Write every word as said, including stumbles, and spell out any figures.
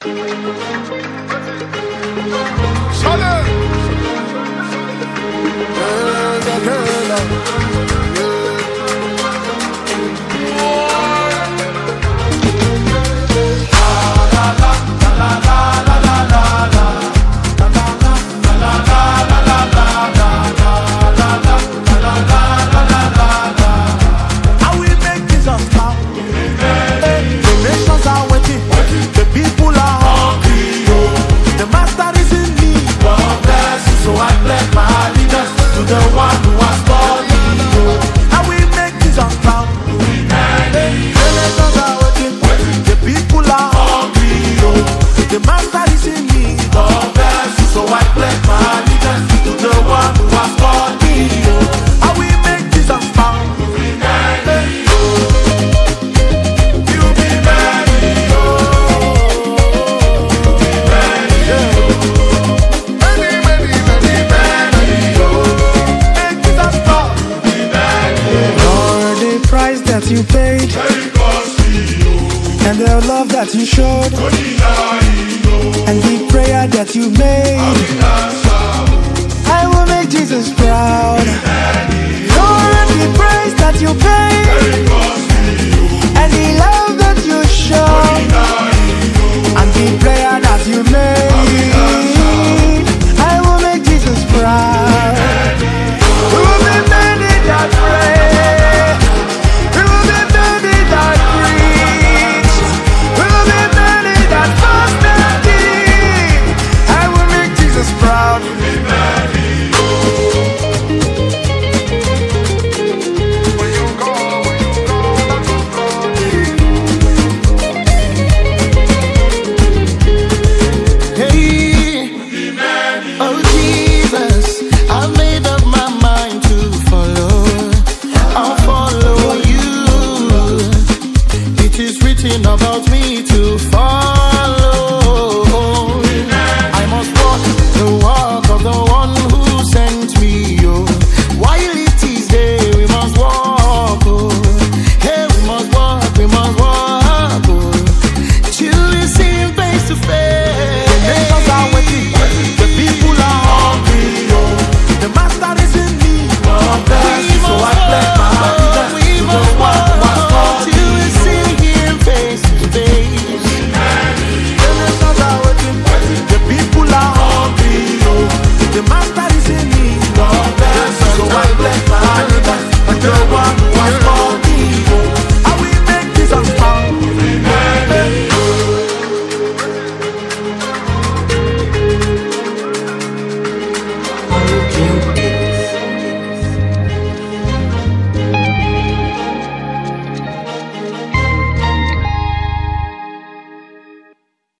You paid and the love that you showed and the prayer that you made, I will make Jesus proud. Lord, the price that you paid and the love that you showed and the prayer that you made, I will make Jesus proud. Who will be many that pray? About me to follow, I must walk the walk of the one who sent me. Oh, while it is day, we must walk. Oh, hey, we must walk, we must walk. Oh, till we see him face to face.